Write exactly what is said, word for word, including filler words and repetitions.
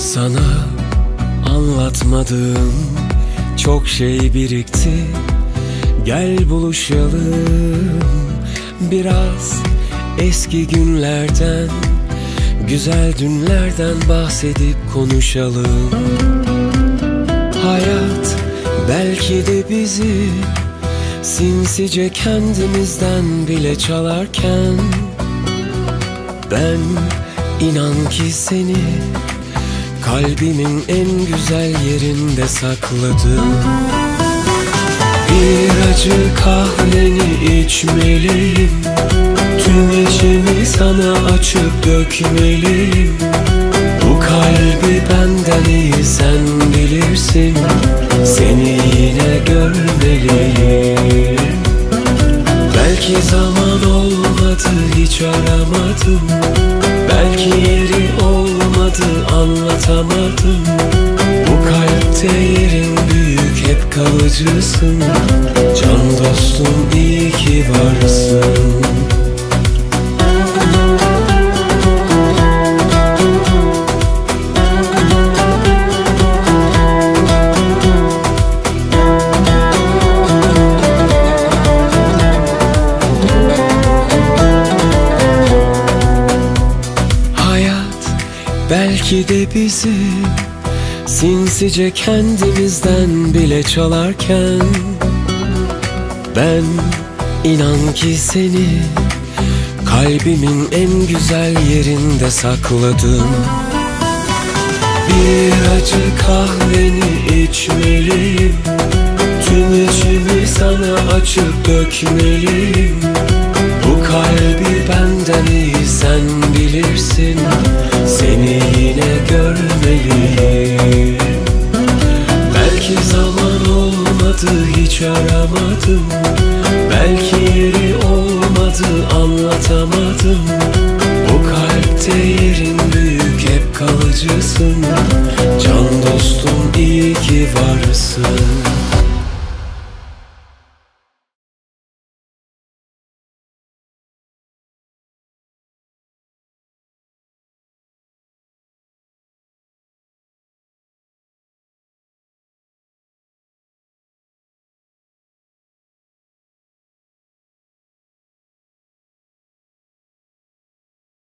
Sana anlatmadığım çok şey birikti. Gel buluşalım, biraz eski günlerden, güzel dünlerden bahsedip konuşalım. Hayat belki de bizi sinsice kendimizden bile çalarken, ben inan ki seni kalbimin en güzel yerinde sakladım. Bir acı kahveni içmeliyim, tüm içimi sana açıp dökmeliyim. Bu kalbi benden iyi sen bilirsin, seni yine görmeliyim. Belki zaman olmadı, hiç aramadım. Belki yeri olmadı, anlatamadım. Bu kalpte yerin büyük, hep kalıcısın. Can dostum, iyi ki varsın. Belki de bizi sinsice kendimizden bile çalarken, ben inan ki seni kalbimin en güzel yerinde sakladım. Bir acı kahveni içmeliyim, tüm içimi sana açıp dökmeliyim. Bu kalbi benden iyi sen bilirsin, seni yine görmeliyim. Belki zaman olmadı, hiç aramadım. Belki yeri olmadı, anlatamadım. Bu kalpte yerin büyük, hep kalıcısın. Can dostum, iyi ki varsın.